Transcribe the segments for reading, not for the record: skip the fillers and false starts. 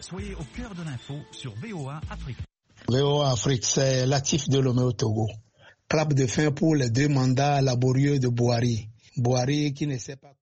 Soyez au cœur de l'info sur VOA Afrique. VOA Afrique, c'est Latif Delomé au Togo. Clap de fin pour les 2 mandats laborieux de Bouhari. Bouhari qui ne sait pas...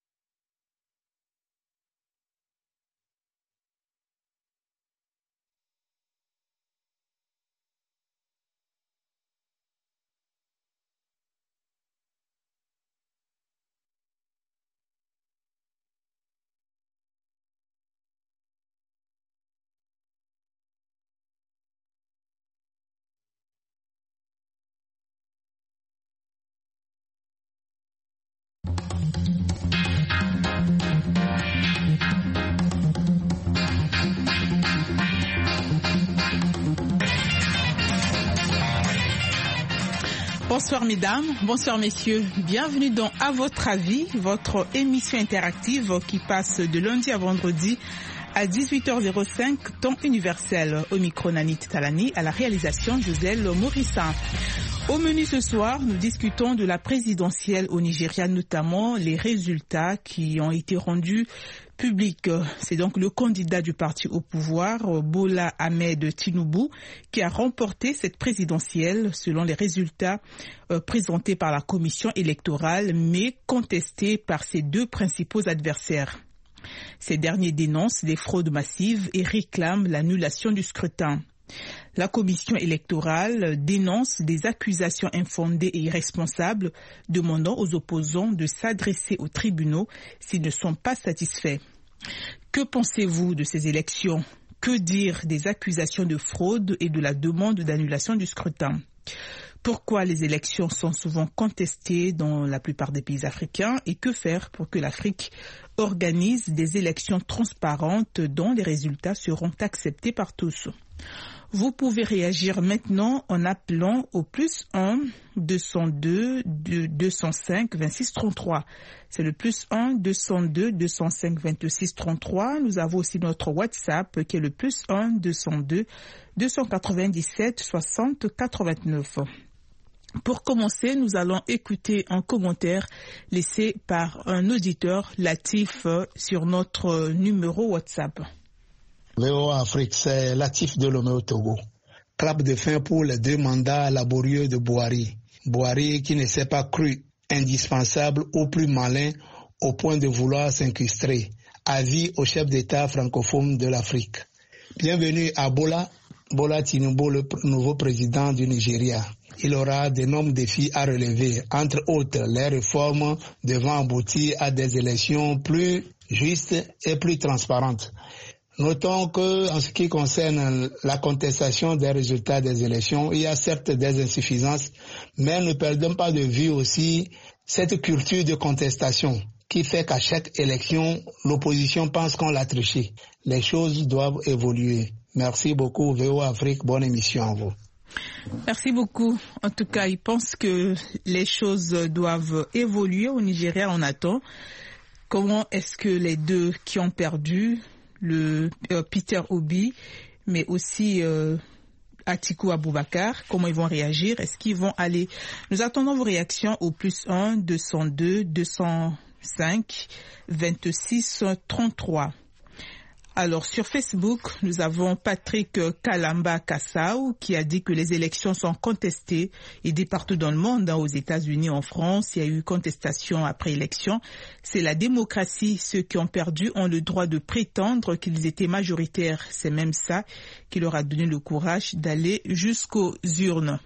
Bonsoir mesdames, bonsoir messieurs, bienvenue dans À votre avis, votre émission interactive qui passe de lundi à vendredi à 18h05, temps universel. Au micro Nanit Talani, à la réalisation Joselle Morissin. Au menu ce soir, nous discutons de la présidentielle au Nigeria, notamment les résultats qui ont été rendus publics. C'est donc le candidat du parti au pouvoir, Bola Ahmed Tinubu, qui a remporté cette présidentielle selon les résultats présentés par la commission électorale, mais contestés par ses 2 principaux adversaires. Ces derniers dénoncent des fraudes massives et réclament l'annulation du scrutin. La commission électorale dénonce des accusations infondées et irresponsables, demandant aux opposants de s'adresser aux tribunaux s'ils ne sont pas satisfaits. Que pensez-vous de ces élections? Que dire des accusations de fraude et de la demande d'annulation du scrutin? Pourquoi les élections sont souvent contestées dans la plupart des pays africains et que faire pour que l'Afrique organise des élections transparentes dont les résultats seront acceptés par tous? Vous pouvez réagir maintenant en appelant au +1 202 205 26 33. C'est le +1 202 205 26 33. Nous avons aussi notre WhatsApp qui est le +1 202 297 60 89. Pour commencer, nous allons écouter un commentaire laissé par un auditeur Latif sur notre numéro WhatsApp. VOA Afrique, c'est Latif Delomé au Togo. Clap de fin pour les 2 mandats laborieux de Bouhari. Bouhari qui ne s'est pas cru indispensable ou plus malin au point de vouloir s'incruster. Avis au chef d'État francophone de l'Afrique. Bienvenue à Bola Tinubu, le nouveau président du Nigeria. Il aura d'énormes défis à relever, entre autres les réformes devant aboutir à des élections plus justes et plus transparentes. Notons que, en ce qui concerne la contestation des résultats des élections, il y a certes des insuffisances, mais ne perdons pas de vue aussi cette culture de contestation qui fait qu'à chaque élection, l'opposition pense qu'on l'a triché. Les choses doivent évoluer. Merci beaucoup, VOA Afrique. Bonne émission à vous. Merci beaucoup. En tout cas, il pense que les choses doivent évoluer au Nigeria. On attend. Comment est-ce que les 2 qui ont perdu, le Peter Obi, mais aussi Atiku Abubakar, comment ils vont réagir? Est-ce qu'ils vont aller? Nous attendons vos réactions au +1 202 205 26 33. Alors, sur Facebook, nous avons Patrick Kalamba Kassau qui a dit que les élections sont contestées et dit partout dans le monde, aux États-Unis, en France, il y a eu contestation après élection. C'est la démocratie. Ceux qui ont perdu ont le droit de prétendre qu'ils étaient majoritaires. C'est même ça qui leur a donné le courage d'aller jusqu'aux urnes.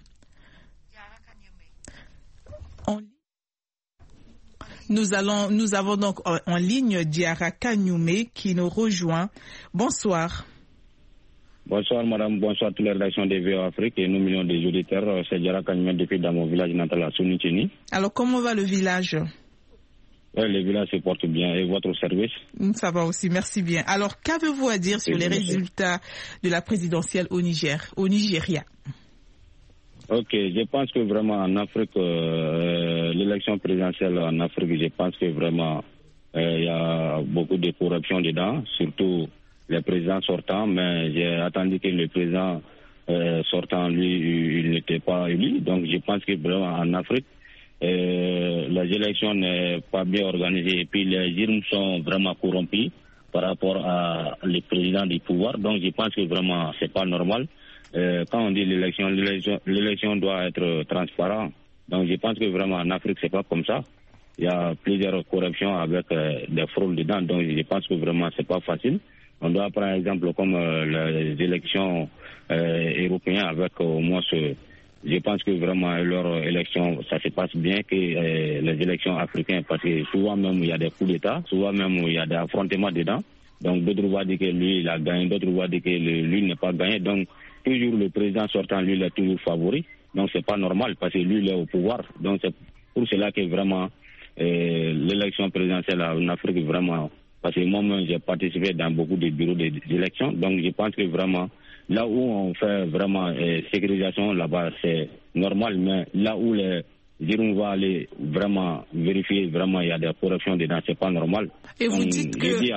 Nous avons donc en ligne Diarra Kanyume qui nous rejoint. Bonsoir. Bonsoir madame, bonsoir toutes les rédactions de VOA Afrique et nous millions des auditeurs. C'est Diarra Kanyume depuis dans mon village natal à Sounicheni. Alors comment va le village? Le village se porte bien et votre service? Ça va aussi, merci bien. Alors qu'avez-vous à dire sur les résultats de la présidentielle au Nigeria? Ok, je pense que vraiment en Afrique, l'élection présidentielle en Afrique, je pense que vraiment il y a beaucoup de corruption dedans, surtout les présidents sortants, mais j'ai attendu que le président sortant, lui, il n'était pas élu. Donc je pense que vraiment en Afrique, les élections n'est pas bien organisées et puis les urnes sont vraiment corrompies. par rapport à le président du pouvoir. Donc je pense que vraiment c'est pas normal. Quand on dit l'élection doit être transparente. Donc je pense que vraiment en Afrique c'est pas comme ça. Il y a plusieurs corruptions avec des fraudes dedans. Donc je pense que vraiment c'est pas facile. On doit prendre un exemple comme les élections européennes avec au moins je pense que vraiment leur élection, ça se passe bien que les élections africaines, parce que souvent même il y a des coups d'État, souvent même il y a des affrontements dedans. Donc d'autres voient dire que lui il a gagné, d'autres voient dire que lui n'est pas gagné. Donc toujours le président sortant, lui il est toujours favori. Donc c'est pas normal parce que lui il est au pouvoir. Donc c'est pour cela que vraiment l'élection présidentielle en Afrique vraiment, parce que moi-même j'ai participé dans beaucoup de bureaux d'élection. Donc je pense que vraiment là où on fait vraiment sécurisation, là-bas, c'est normal, mais là où on va aller vraiment vérifier, vraiment, il y a des corruptions dedans, c'est pas normal. Et vous dites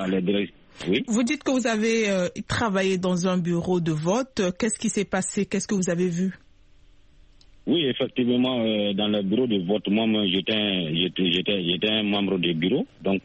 oui? Vous dites que vous avez travaillé dans un bureau de vote. Qu'est-ce qui s'est passé? Qu'est-ce que vous avez vu? Oui, effectivement, dans le bureau de vote, moi, j'étais un membre du bureau. Donc,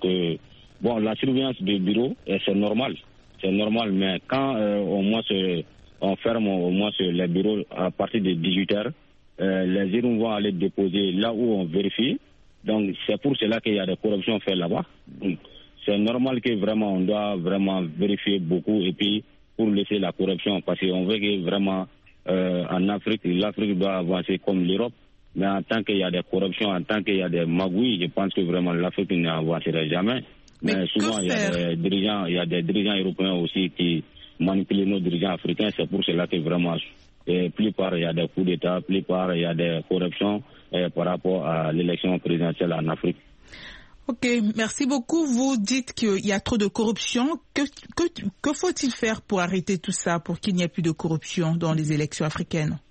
la surveillance du bureau, c'est normal. C'est normal, mais quand au moins on ferme au moins les bureaux à partir de 18h, les urnes vont aller déposer là où on vérifie. Donc c'est pour cela qu'il y a des corruptions faites là-bas. Donc, c'est normal que vraiment on doit vraiment vérifier beaucoup et puis pour laisser la corruption, parce qu'on veut que vraiment en Afrique, l'Afrique doit avancer comme l'Europe. Mais en tant qu'il y a des corruptions, en tant qu'il y a des magouilles, je pense que vraiment l'Afrique n'avancera jamais. Mais souvent, il y a des dirigeants européens aussi qui manipulent nos dirigeants africains. C'est pour cela que vraiment, plupart, il y a des coups d'État, plupart, il y a des corruptions par rapport à l'élection présidentielle en Afrique. Ok, merci beaucoup. Vous dites qu'il y a trop de corruption. Que faut-il faire pour arrêter tout ça, pour qu'il n'y ait plus de corruption dans les élections africaines?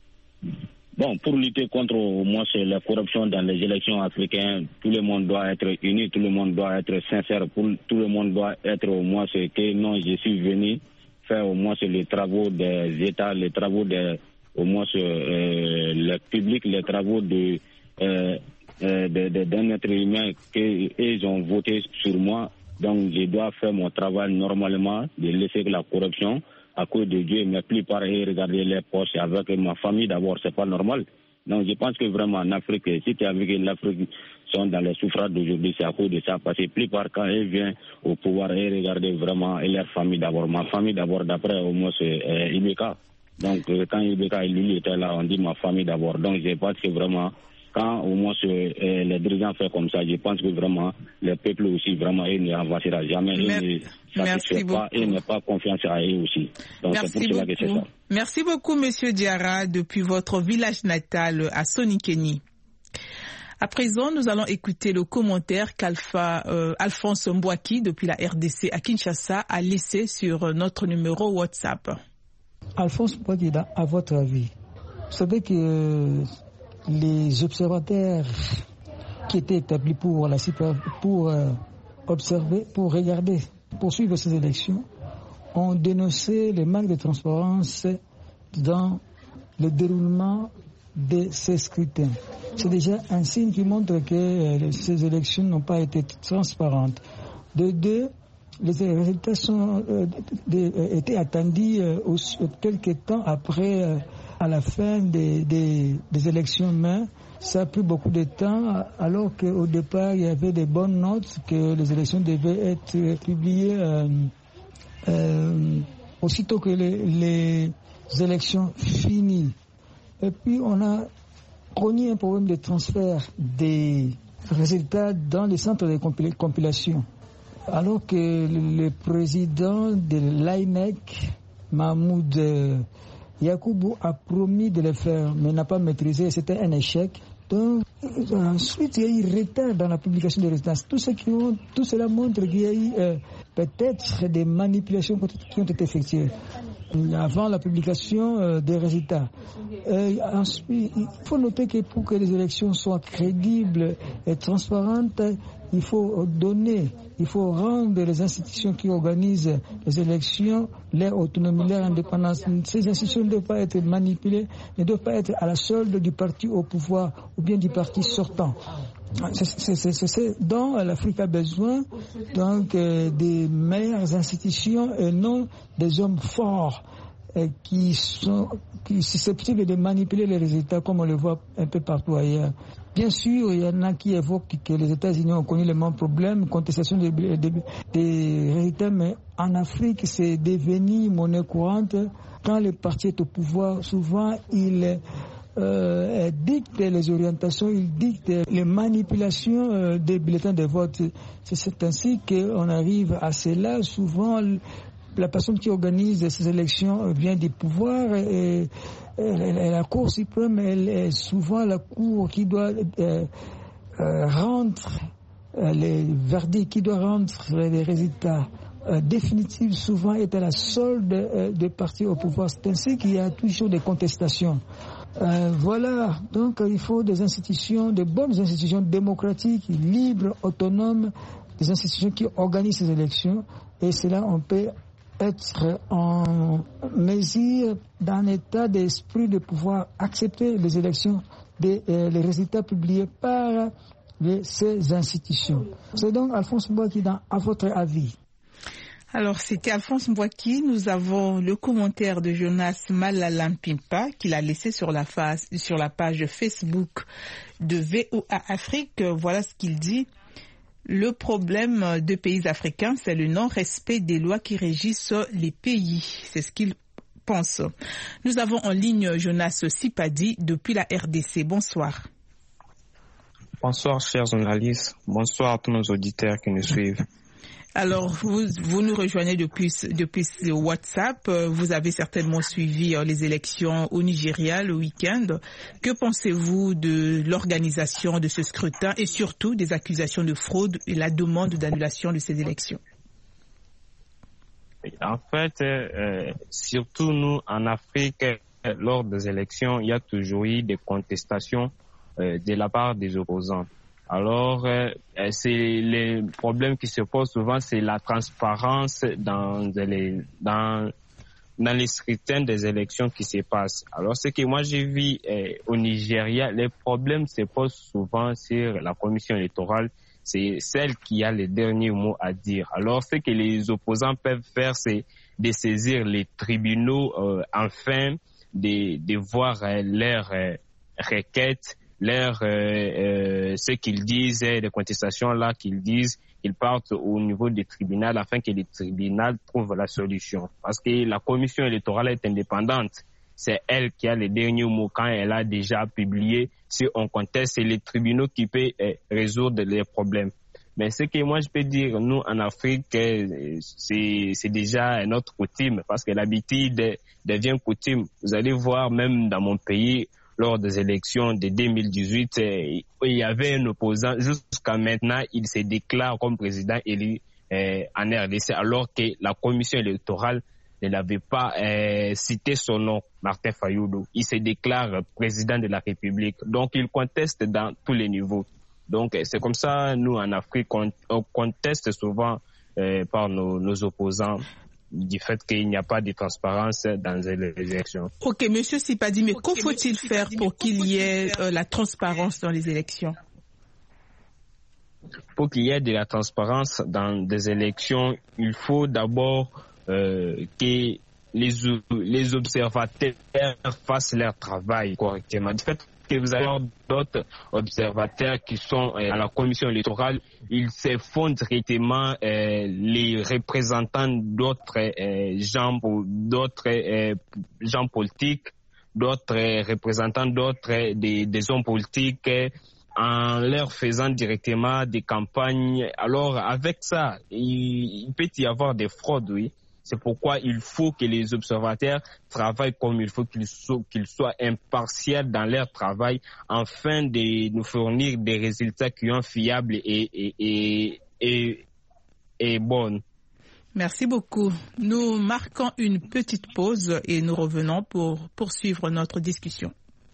Bon, pour lutter contre au moins la corruption dans les élections africaines, tout le monde doit être uni, tout le monde doit être sincère, tout le monde doit être au moins ce que non, je suis venu faire au moins les travaux des États, les travaux au moins le public, les travaux d'un être humain qu'ils ont voté sur moi. Donc je dois faire mon travail normalement, de laisser la corruption à cause de Dieu, mais plus pareil, regarder les poches avec ma famille d'abord, c'est pas normal. Donc je pense que vraiment en Afrique, si tu as vu que l'Afrique sont dans les souffrances d'aujourd'hui, c'est à cause de ça, parce que plus part quand elle vient au pouvoir, et regarder vraiment leur famille d'abord. Ma famille d'abord, d'après au moins c'est Ibeka. Donc quand Ibeka et Lulu étaient là, on dit ma famille d'abord. Donc je pense que vraiment quand au moins les dirigeants font comme ça, je pense que vraiment le peuple aussi vraiment il ne avancera jamais, il ne satisfait pas, il n'a pas confiance à eux aussi. Donc c'est pour cela que c'est ça. Merci beaucoup Monsieur Diarra depuis votre village natal à Sonikeni. À présent, nous allons écouter le commentaire qu'Alphonse Mbouaki depuis la RDC à Kinshasa a laissé sur notre numéro WhatsApp. Alphonse Mbouaki, à votre avis, vous savez que les observateurs qui étaient établis pour observer, pour regarder, pour suivre ces élections, ont dénoncé le manque de transparence dans le déroulement de ces scrutins. C'est déjà un signe qui montre que ces élections n'ont pas été transparentes. De deux, les résultats étaient attendus quelques temps après à la fin des élections, mais ça a pris beaucoup de temps, alors qu'au départ, il y avait des bonnes notes que les élections devaient être publiées aussitôt que les élections finissent. Et puis, on a connu un problème de transfert des résultats dans les centres de compilation, alors que le président de l'INEC, Mahmoud Yacoubou, a promis de le faire, mais n'a pas maîtrisé, c'était un échec. Donc, ensuite, il y a eu retard dans la publication des résultats. Tout cela montre qu'il y a eu peut-être des manipulations qui ont été effectuées avant la publication des résultats. Ensuite, il faut noter que pour que les élections soient crédibles et transparentes, il faut rendre les institutions qui organisent les élections leur autonomie, leur indépendance. Ces institutions ne doivent pas être manipulées, ne doivent pas être à la solde du parti au pouvoir ou bien du parti sortant. C'est ce dont l'Afrique a besoin, donc des meilleures institutions et non des hommes forts qui sont susceptibles de manipuler les résultats comme on le voit un peu partout ailleurs. Bien sûr, il y en a qui évoquent que les États-Unis ont connu les mêmes problèmes, contestation des résultats, mais en Afrique, c'est devenu monnaie courante. Quand le parti est au pouvoir, souvent, il dicte les orientations, il dicte les manipulations des bulletins de vote. C'est ainsi qu'on arrive à cela. Souvent, la personne qui organise ces élections vient du pouvoir et la Cour suprême, elle est souvent la Cour qui doit rendre les verdicts, qui doit rendre les résultats définitifs, souvent est à la solde des partis au pouvoir. C'est ainsi qu'il y a toujours des contestations. Voilà, donc il faut des institutions, de bonnes institutions démocratiques, libres, autonomes, des institutions qui organisent ces élections, et c'est là on peut être en mesure d'un état d'esprit de pouvoir accepter les élections, les résultats publiés par ces institutions. C'est donc Alphonse Mbouaki à votre avis. Alors, c'était Alphonse Mbouaki. Nous avons le commentaire de Jonas Malalampimpa qu'il a laissé sur la page Facebook de VOA Afrique. Voilà ce qu'il dit. Le problème des pays africains, c'est le non-respect des lois qui régissent les pays. C'est ce qu'il pense. Nous avons en ligne Jonas Sipadi depuis la RDC. Bonsoir. Bonsoir, chers journalistes. Bonsoir à tous nos auditeurs qui nous suivent. Alors, vous nous rejoignez depuis WhatsApp. Vous avez certainement suivi les élections au Nigeria le week-end. Que pensez-vous de l'organisation de ce scrutin et surtout des accusations de fraude et la demande d'annulation de ces élections? En fait, surtout nous, en Afrique, lors des élections, il y a toujours eu des contestations de la part des opposants. Alors, c'est les problèmes qui se posent souvent, c'est la transparence dans les scrutins des élections qui se passent. Alors, ce que moi j'ai vu au Nigeria, les problèmes se posent souvent sur la commission électorale. C'est celle qui a les derniers mots à dire. Alors, ce que les opposants peuvent faire, c'est de saisir les tribunaux afin de voir leurs requêtes, ce qu'ils disent, les contestations là qu'ils disent, ils partent au niveau du tribunal afin que le tribunal trouve la solution. Parce que la commission électorale est indépendante. C'est elle qui a les derniers mots quand elle a déjà publié. Si on conteste, c'est les tribunaux qui peuvent résoudre les problèmes. Mais ce que moi je peux dire, nous en Afrique, c'est déjà notre coutume parce que l'habitude devient coutume. Vous allez voir même dans mon pays, lors des élections de 2018, il y avait un opposant. Jusqu'à maintenant, il se déclare comme président élu en RDC, alors que la commission électorale ne l'avait pas cité son nom, Martin Fayulu. Il se déclare président de la République. Donc, il conteste dans tous les niveaux. Donc, c'est comme ça, nous, en Afrique, on conteste souvent par nos opposants, du fait qu'il n'y a pas de transparence dans les élections. Ok, Monsieur Sipadi, mais que faut-il faire pour qu'il y ait la transparence dans les élections? Pour qu'il y ait de la transparence dans des élections, il faut d'abord que les observateurs fassent leur travail correctement. Du fait que vous avez d'autres observateurs qui sont à la commission électorale, ils se font directement les représentants d'autres gens politiques, d'autres représentants des hommes politiques, en leur faisant directement des campagnes. Alors avec ça, il peut y avoir des fraudes, oui. C'est pourquoi il faut que les observateurs travaillent comme il faut, qu'ils soient impartials dans leur travail afin de nous fournir des résultats qui sont fiables et bons. Merci beaucoup. Nous marquons une petite pause et nous revenons pour poursuivre notre discussion.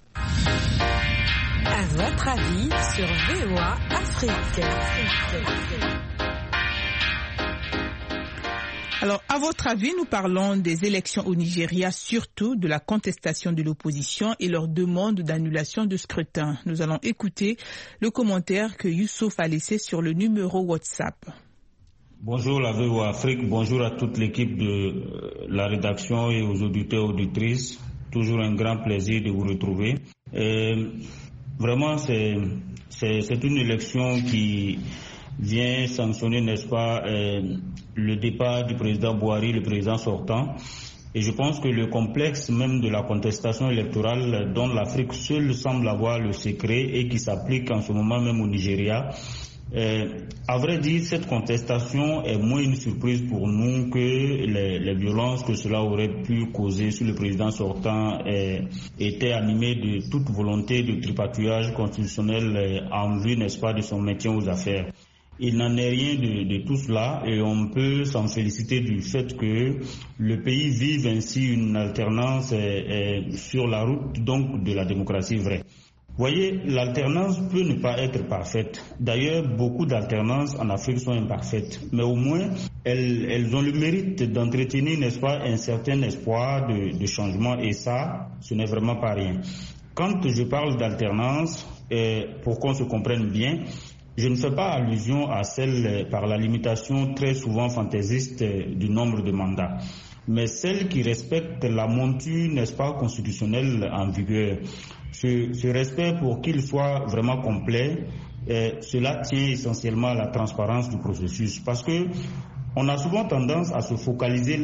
À votre avis sur VOA Afrique. Alors, à votre avis, nous parlons des élections au Nigeria, surtout de la contestation de l'opposition et leur demande d'annulation de scrutin. Nous allons écouter le commentaire que Youssouf a laissé sur le numéro WhatsApp. Bonjour la VOA Afrique, bonjour à toute l'équipe de la rédaction et aux auditeurs et auditrices. Toujours un grand plaisir de vous retrouver. Vraiment, c'est une élection qui vient sanctionner, n'est-ce pas, le départ du président Buhari, le président sortant. Et je pense que le complexe même de la contestation électorale dont l'Afrique seule semble avoir le secret et qui s'applique en ce moment même au Nigeria, à vrai dire, cette contestation est moins une surprise pour nous que les violences que cela aurait pu causer sur le président sortant étaient animées de toute volonté de tripatouillage constitutionnel en vue, n'est-ce pas, de son maintien aux affaires. Il n'en est rien de tout cela et on peut s'en féliciter du fait que le pays vive ainsi une alternance sur la route donc de la démocratie vraie. Vous voyez, l'alternance peut ne pas être parfaite. D'ailleurs, beaucoup d'alternances en Afrique sont imparfaites. Mais au moins, elles ont le mérite d'entretenir, n'est-ce pas, un certain espoir de changement. Et ça, ce n'est vraiment pas rien. Quand je parle d'alternance, pour qu'on se comprenne bien, je ne fais pas allusion à celle par la limitation très souvent fantaisiste du nombre de mandats, mais celle qui respecte la monture, n'est-ce pas, constitutionnelle en vigueur. Ce respect, pour qu'il soit vraiment complet, cela tient essentiellement à la transparence du processus. Parce que on a souvent tendance à se focaliser,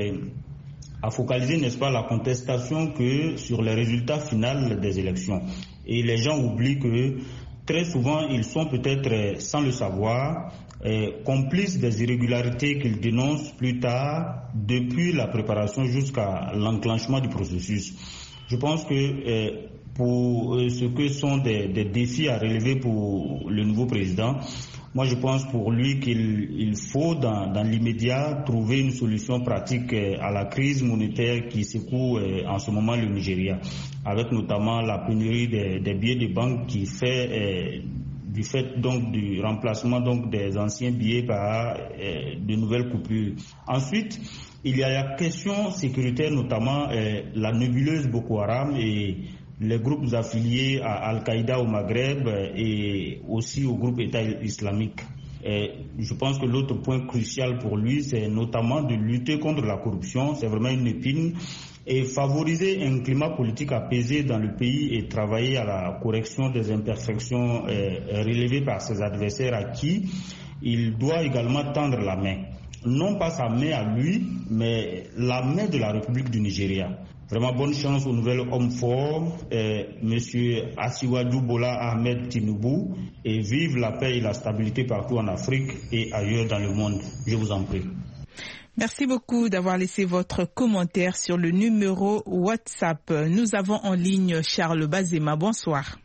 n'est-ce pas, la contestation que sur les résultats finaux des élections. Et les gens oublient que très souvent, ils sont peut-être, sans le savoir, complices des irrégularités qu'ils dénoncent plus tard, depuis la préparation jusqu'à l'enclenchement du processus. Je pense que pour ce que sont des défis à relever pour le nouveau président, moi je pense pour lui qu'il faut dans l'immédiat trouver une solution pratique à la crise monétaire qui secoue en ce moment le Nigeria, avec notamment la pénurie des billets de banque qui fait du fait donc du remplacement donc des anciens billets par de nouvelles coupures. Ensuite, il y a la question sécuritaire, notamment la nébuleuse Boko Haram et les groupes affiliés à Al-Qaïda au Maghreb et aussi au groupe État islamique. Je pense que l'autre point crucial pour lui, c'est notamment de lutter contre la corruption. C'est vraiment une épine. Et favoriser un climat politique apaisé dans le pays et travailler à la correction des imperfections relevées par ses adversaires à qui il doit également tendre la main. Non pas sa main à lui, mais la main de la République du Nigeria. Vraiment bonne chance au nouvel homme fort, Monsieur Asiwaju Bola Ahmed Tinubu, et vive la paix et la stabilité partout en Afrique et ailleurs dans le monde. Je vous en prie. Merci beaucoup d'avoir laissé votre commentaire sur le numéro WhatsApp. Nous avons en ligne Charles Bazema. Bonsoir.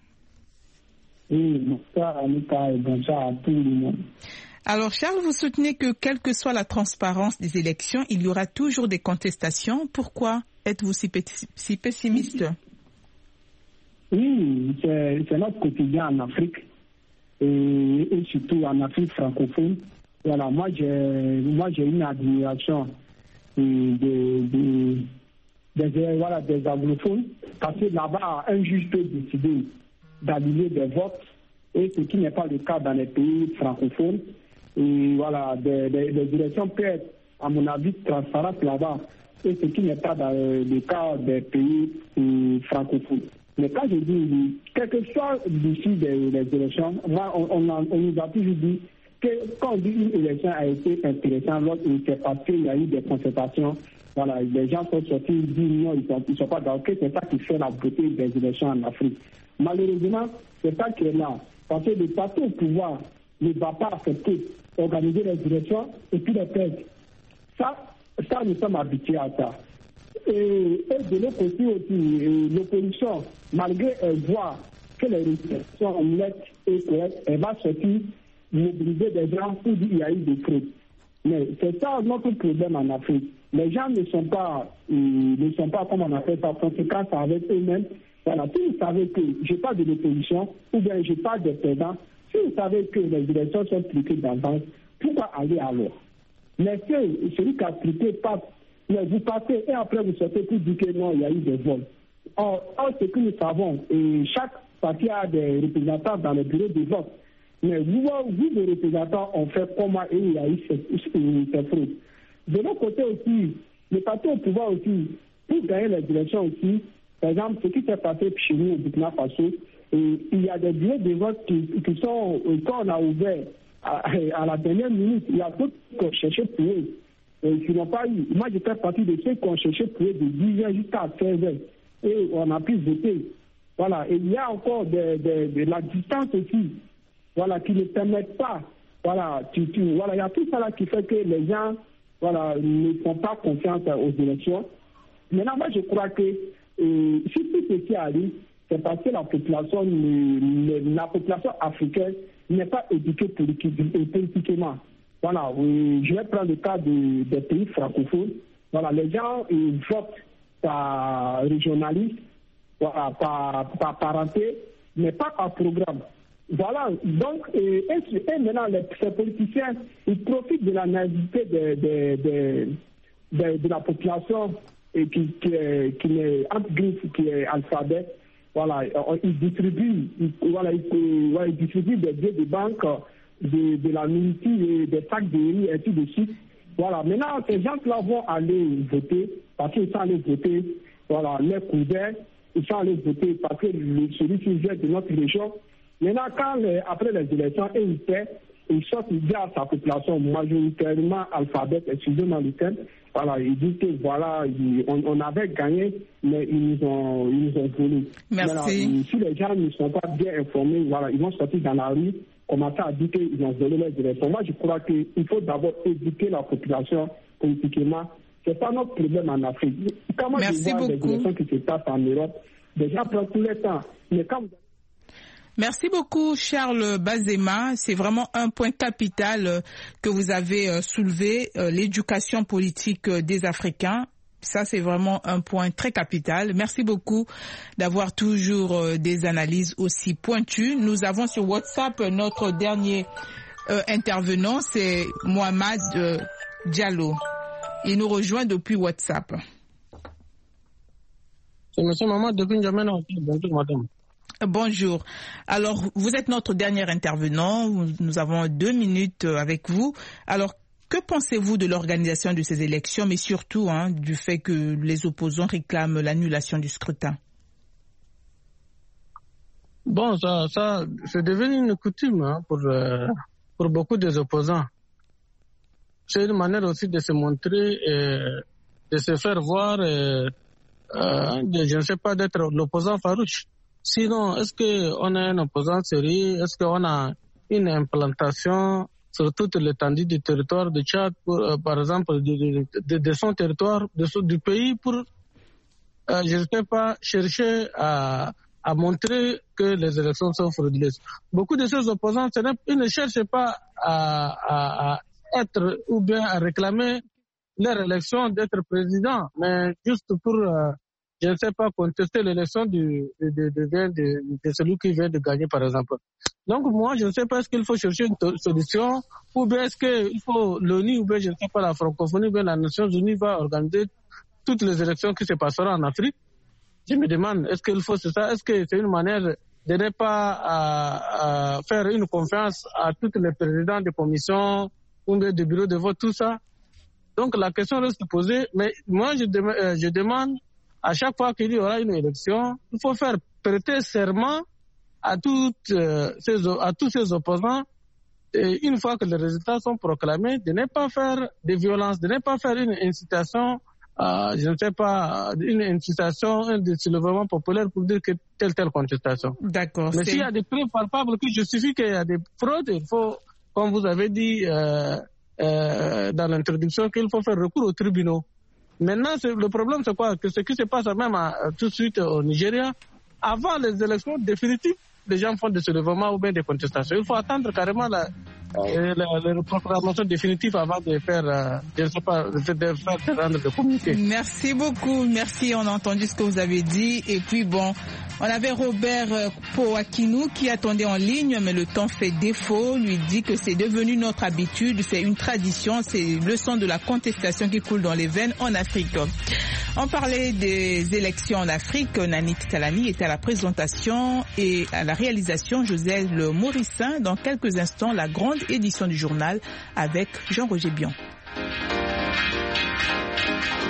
Oui, bonsoir Anita et bonsoir à tout le monde. Alors Charles, vous soutenez que quelle que soit la transparence des élections, il y aura toujours des contestations. Pourquoi êtes-vous si pessimiste? Oui, c'est notre quotidien en Afrique et surtout en Afrique francophone. Voilà, moi j'ai une admiration des anglophones, parce que là-bas un juge peut décider d'annuler des votes, et ce qui n'est pas le cas dans les pays francophones. Et voilà, des élections peuvent être, à mon avis, transparentes là-bas, et ce qui n'est pas dans le cas des pays francophones. Mais quand je dis, quel que soit l'issue des élections, moi, on nous a toujours dit que quand on dit une élection a été intéressante, c'est parce qu'il y a eu des concertations. Voilà, les gens sont sortis, ils disent non, ils ne sont pas d'accord. C'est ça qui fait la beauté des élections en Afrique. Malheureusement, c'est ça qui est là. Parce que le parti au pouvoir ne va pas accepter organiser les élections et puis les perdre. Ça, nous sommes habitués à ça. Et de l'autre côté aussi, l'opposition, malgré voir que les résultats sont nettes et correctes, elle va sortir mobiliser des gens pour dire qu'il y a eu des fraudes. Mais c'est ça notre problème en Afrique. Les gens ne sont pas comme on appelle ça, conséquents avec eux-mêmes. Voilà, si vous savez que je parle de l'opposition, ou bien je parle des perdants, si vous savez que les élections sont truquées d'avance, pourquoi aller alors? laissez celui qui a truqué passe. Mais vous passez et après vous sortez pour dire que non, il y a eu des vols. Or, ce que nous savons, et chaque parti a des représentants dans le bureau de vote. Mais vous, les représentants, ont fait comment et il y a eu ces fraudes. De l'autre côté aussi, les partis au pouvoir aussi, pour gagner les élections aussi, par exemple, ce qui s'est passé chez nous au Burkina Faso, il y a des bureaux de vote qui sont, quand on a ouvert à la dernière minute, il y a d'autres qui ont cherché pour eux, qui n'ont pas eu. Moi, j'étais partie de ceux qui ont cherché pour eux de 10h jusqu'à 16h, et on a pu voter. Voilà, et il y a encore de la distance aussi, voilà, qui ne permettent pas. Voilà, voilà, il y a tout ça là qui fait que les gens, voilà, ne font pas confiance aux élections. Maintenant, moi, je crois que si tout ceci arrive, c'est parce que la population africaine n'est pas éduquée politiquement. Voilà, je vais prendre le cas des pays francophones. Voilà, les gens votent par régionalisme, voilà, par parenté, mais pas par programme. Voilà, donc, et maintenant, ces politiciens, ils profitent de la naïveté de la population qui est entre griffes, qui est alphabète. Voilà, ils distribuent des billets de banque, de la nourriture, des sacs de riz, et ainsi de suite. Voilà, maintenant, ces gens-là vont aller voter, parce qu'ils sont allés voter, voilà, les couverts, ils sont allés voter parce que celui qui vient de notre région. Maintenant, après les élections, ils paient, ils sortent, ils disent à sa population majoritairement alphabète, excusez-moi le terme, voilà, ils disent que voilà, on avait gagné, mais ils nous ont volé. Merci. Voilà, si les gens ne sont pas bien informés, voilà, ils vont sortir dans la rue, commencer à dire qu'ils ont volé les élections. Moi, je crois qu'il faut d'abord éduquer la population politiquement. C'est pas notre problème en Afrique. Quand moi, je vois des élections qui se passent en Europe, les gens prennent tout le temps. Mais quand Merci beaucoup, Charles Bazema. C'est vraiment un point capital que vous avez soulevé, l'éducation politique des Africains. Ça, c'est vraiment un point très capital. Merci beaucoup d'avoir toujours des analyses aussi pointues. Nous avons sur WhatsApp notre dernier intervenant, c'est Mohamed Diallo. Il nous rejoint depuis WhatsApp. C'est M. Mohamed depuis N'Djamena. Bonjour, madame. Bonjour. Alors, vous êtes notre dernier intervenant. Nous avons 2 minutes avec vous. Alors, que pensez-vous de l'organisation de ces élections, mais surtout du fait que les opposants réclament l'annulation du scrutin? Bon, ça c'est devenu une coutume pour beaucoup des opposants. C'est une manière aussi de se montrer, de se faire voir, je ne sais pas, d'être l'opposant farouche. Sinon, est-ce qu'on a un opposant sérieux? Est-ce qu'on a une implantation sur toute l'étendue du territoire de Tchad, par exemple, de son territoire, du pays, pour, je ne sais pas, chercher à montrer que les élections sont frauduleuses? Beaucoup de ces opposants, ils ne cherchent pas à être ou bien à réclamer leur élection d'être président, mais juste pour... je ne sais pas, contester l'élection de celui qui vient de gagner, par exemple. Donc, moi, je ne sais pas, est-ce qu'il faut chercher une solution, ou bien est-ce qu'il faut l'ONU, ou bien, je ne sais pas, la francophonie, ou bien la Nations Unies va organiser toutes les élections qui se passeront en Afrique. Je me demande, est-ce qu'il faut ça? Est-ce que c'est une manière de ne pas faire une confiance à tous les présidents de commissions, ou bien de bureaux de vote, tout ça? Donc, la question reste posée, mais moi, je demande, à chaque fois qu'il y aura une élection, il faut faire prêter serment à tous ces opposants, et une fois que les résultats sont proclamés, de ne pas faire de violence, de ne pas faire une incitation, je ne sais pas, une incitation, un soulèvement populaire pour dire que telle contestation. D'accord. Mais s'il y a des preuves palpables qui justifient qu'il y a des fraudes, il faut, comme vous avez dit dans l'introduction, qu'il faut faire recours aux tribunaux. Maintenant, le problème, c'est quoi? Que ce qui se passe même tout de suite au Nigeria, avant les élections définitives les gens font des soulèvements ou bien des contestations. Il faut attendre carrément la proclamation définitive avant de faire, de rendre le communiqué. Merci beaucoup, merci, on a entendu ce que vous avez dit. Et puis bon, on avait Robert Poakinou qui attendait en ligne, mais le temps fait défaut, lui dit que c'est devenu notre habitude, c'est une tradition, c'est le sang de la contestation qui coule dans les veines en Afrique. On parlait des élections en Afrique, Nanit Salami était à la présentation et à la réalisation José Le Maurissin. Dans quelques instants, la grande édition du journal avec Jean-Roger Bion.